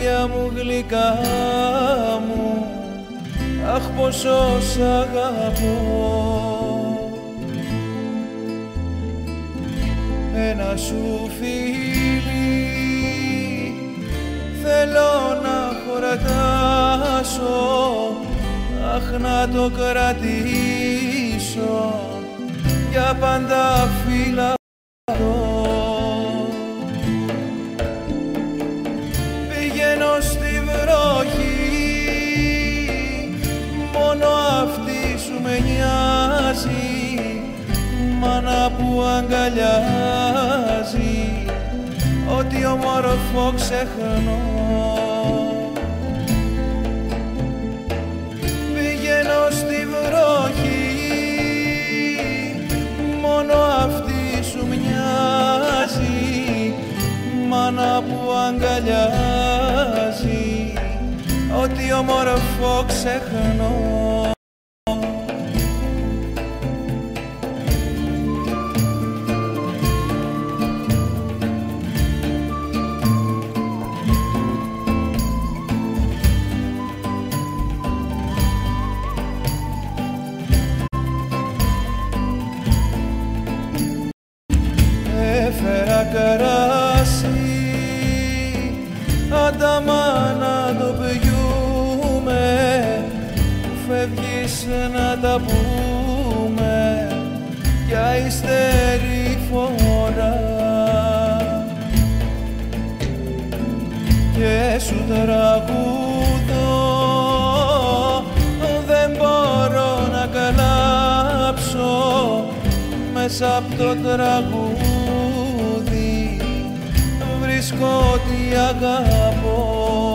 μου γλυκά μου, αχ πόσο σ' αγαπώ. Ένα σου φίλι θέλω να χωρατάσω, αχ να το κρατήσω για πάντα φυλαδώ. Πηγαίνω στη βροχή, μόνο αυτή σου με νοιάζει, μάνα που αγκαλιάζει, ό,τι όμορφο ξεχνώ. Πηγαίνω στη βροχή, μόνο αυτή σου μοιάζει, μάνα που αγκαλιάζει, ό,τι όμορφο ξεχνώ. Έφερα καράσι, ανταμά να το πιούμε, φεύγεις να τα πούμε για ύστερη φορά. Και σου τραγουδώ, δεν μπορώ να καλάψω, μέσα απ' το τραγούδι βρίσκω τι αγαπώ.